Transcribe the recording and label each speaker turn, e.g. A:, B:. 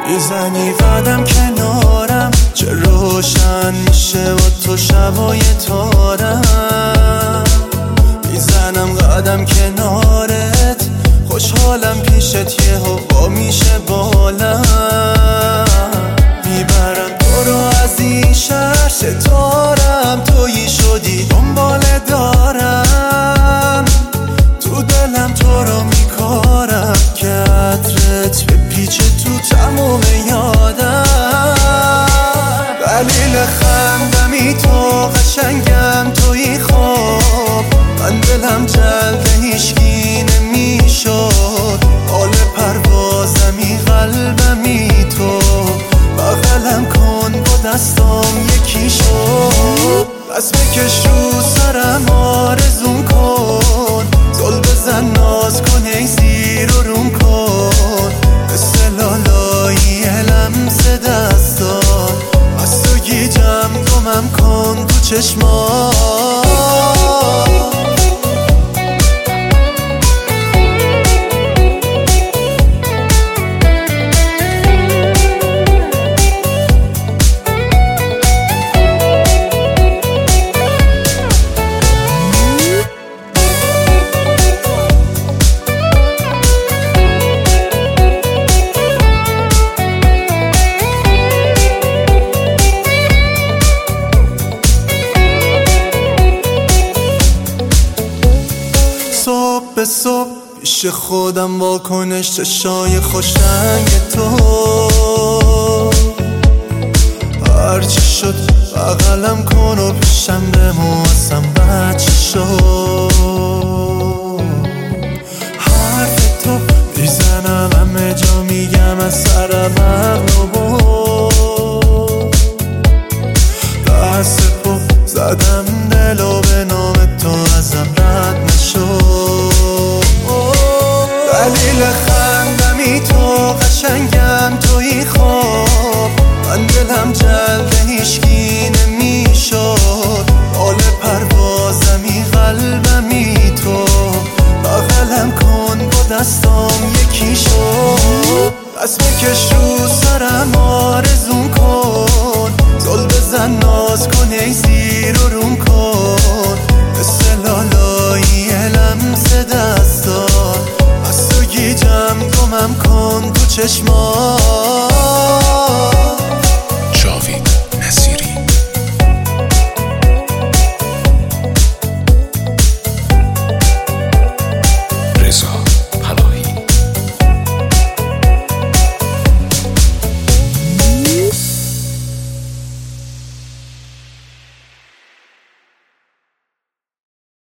A: میزنی قدم کنارم، چه روشن میشه با تو شبای تارم. میزنم قدم کنارت، خوشحالم پیشت، یه هوا میشه بالم. میبرم تو رو از این شهر، ستارم تویی شدی دنبال دارم. تو دلم تو رو میکارم که عطرت بپیچه تو تموم یادم. دلیل خندمی تو، قشنگم توی خواب. من دلم جلد هیچکی نمیشد، حال پروازمی قلبمی تو. بغلم کن با دستام یکی شد، بس بکش رو سرم آرزون کن. زل بزن ناز کن ای زیر و روم کن، مثل لالایی لمس دستان. بس تو گیجم گمم کن تو چشمان. صبح به صبح پیش خودم واکنش چشای خوشرنگ تو. هرچی شد بغلم کن و پیشم بمون، اصلا بچه شد. حرف تو میزنم همه جا، میگم از سرم عقل و بود. دست پا زدم دلو به نام تو، ازم رد نشد. دلیل خندمی تو، قشنگم توی خواب. من دلم جلد هیچکی نمیشد، حال پروازمی قلبمی تو. بغلم کن با دستام یکی شد، بس بکش رو سرم آرزون کن. زل بزن ناز کن ای زیر و روم کن، مثل لالایی لمس دستان. بس تو گیجم گمم کن تو چشمان.